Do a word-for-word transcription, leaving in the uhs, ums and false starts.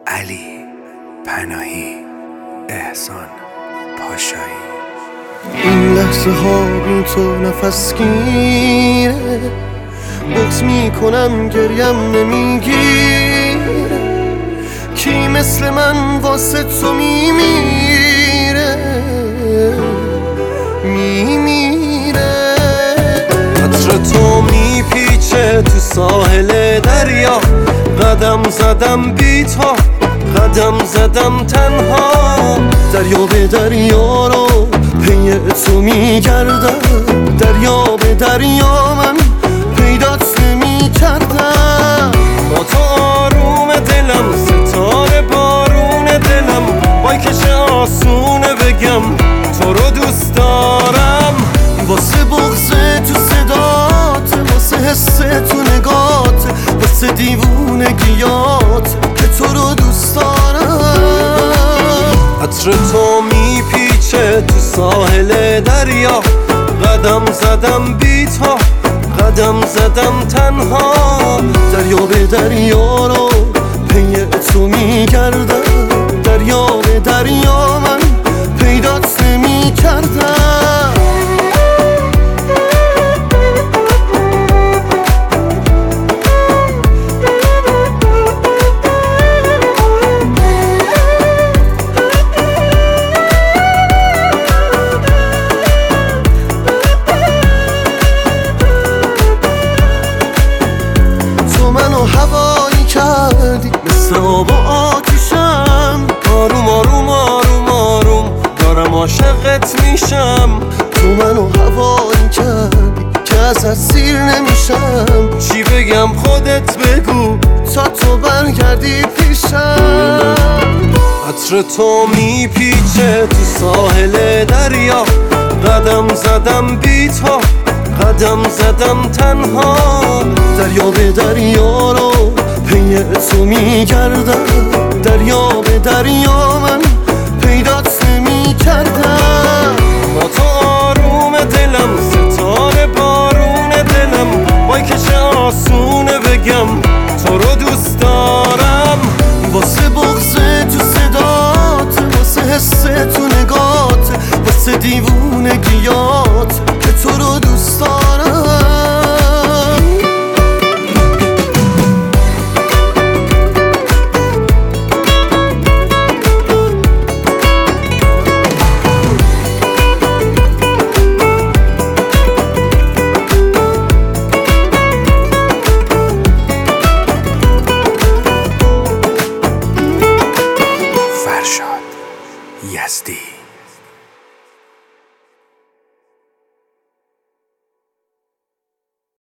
علی پناهی، احسان پاشایی. این لحظه ها بی تو نفس گیره، بغض میکنم گریم نمیگیره. کی مثل من واسه تو میمیره میمیره. عطر تو میپیچه تو ساحل دریا، قدم زدم بی تو، قدم زدم تنها. دریا به دریا رو پی تو میگردم، دریا به دریا من پیدات نمیکردم. با تو آروم دلم، ستاره بارون دلم، وای که چه آسونه بگم تو رو دوست دارم. واسه بغض تو صدات، واسه حس تو نگات، واسه دیوونگیات که تو رو دوست دارم. عطر تو میپیچه تو ساحل دریا، قدم زدم بی تو، قدم زدم تنها. دریا به دریا رو پی تو میگردم، دریا به دریا من پیدات نمیکردم. هوایی کردی مثل آب و آتیشم، آروم آروم آروم آروم دارم عاشقت میشم. تو منو هوایی کردی که ازت سیر نمیشم. چی بگم خودت بگو تا تو برگردی پیشم. عطر تو میپیچه تو ساحل دریا، قدم زدم بی تو، قدم زدم تنها. دریا به دریا رو پی تو میگردم، دریا به دریا من پیدات نمیکردم. با تو آروم دلم، ستاره بارون دلم، وای که چه آسونه بگم تو رو دوست دارم. واسه بغض تو صدات، واسه حس تو نگات، واسه دیوونگیات که تو رو دوست دارم. فرشاد یزدی.